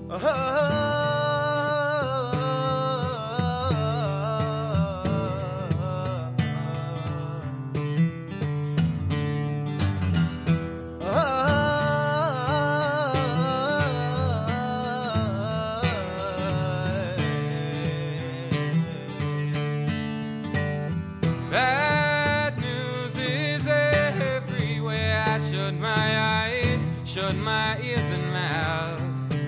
Bad news is everywhere. I shut my eyes, shut my ears and mouth,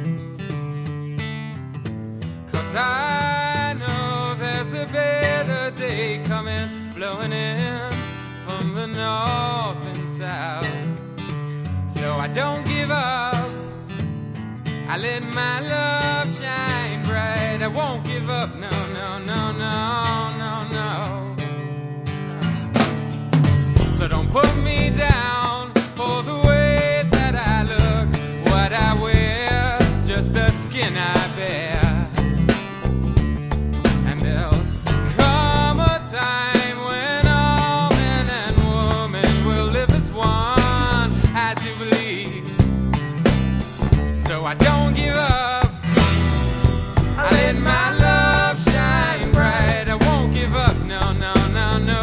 'cause I know there's a better day coming, blowing in from the north and south. So I don't give up, I let my love shine bright. I won't give up, no, no, no, no, no, no. So don't put me down for the way that I look, what I wear, just the skin I bear. And there'll come a time when all men and women will live as one, I do believe. So I don't give up, I let my love shine bright. I won't give up, no, no, no, no.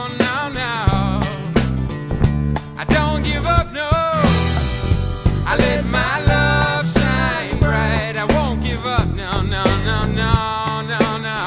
I let my love shine bright. I won't give up, no, no, no, no, no, no.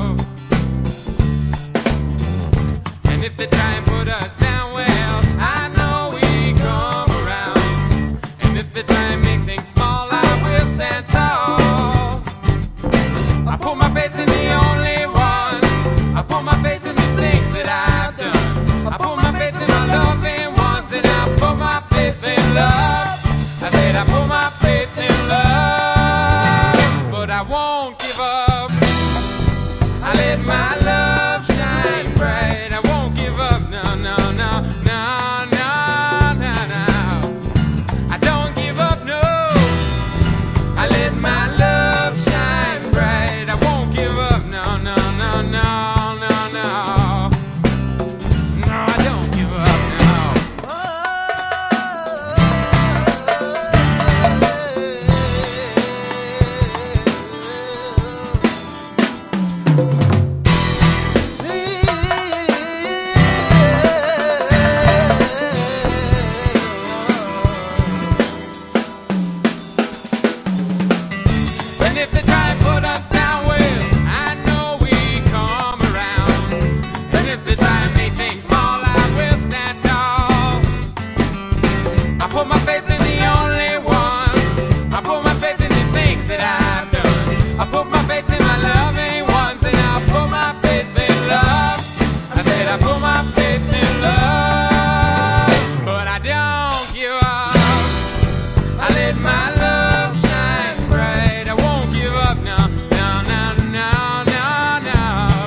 And if they try and put us down, well, I know we come around. And if they try and make things small, I will stand tall. I put my faith in the only one. I put my faith in the things that I've done. I put my faith in the loving ones, and I put my faith in love. I said I put my faith in love, but I won't give up. I let my love shine bright. I won't give up, no, no, no, no, no, no, no. I don't give up, no. I let my love shine bright. I won't give up, no, no, no, no, no, no. No, I don't give up, no. And if they try and put us down, well, I know we come around. And if they try and make things small, I will stand tall. I put my faith in the only one. I put my faith in these things that I've done. I put my faith in my loving ones, and I put my faith in love. I said I put my faith in love, but I don't give up. I let my love shine bright. I won't give up, no, no, no, no, no, no.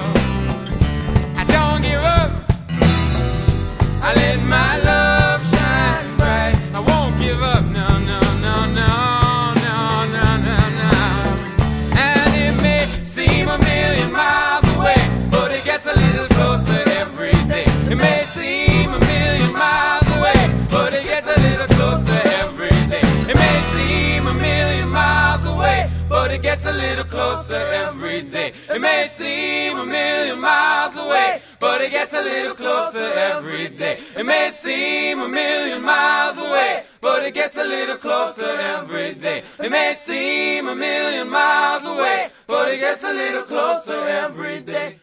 I don't give up. I let my love shine bright. I won't give up, no, no, no, no, no, no, no, no. And it may seem a million miles away, but it gets a little closer every day. It may seem a million miles away, but it gets a little closer every day. It may seem a million miles away, but it gets a little closer every day. It may seem a million miles away, but it gets a little closer every day. It may seem a million miles away, but it gets a little closer every day. It may seem a million miles away, but it gets a little closer every day.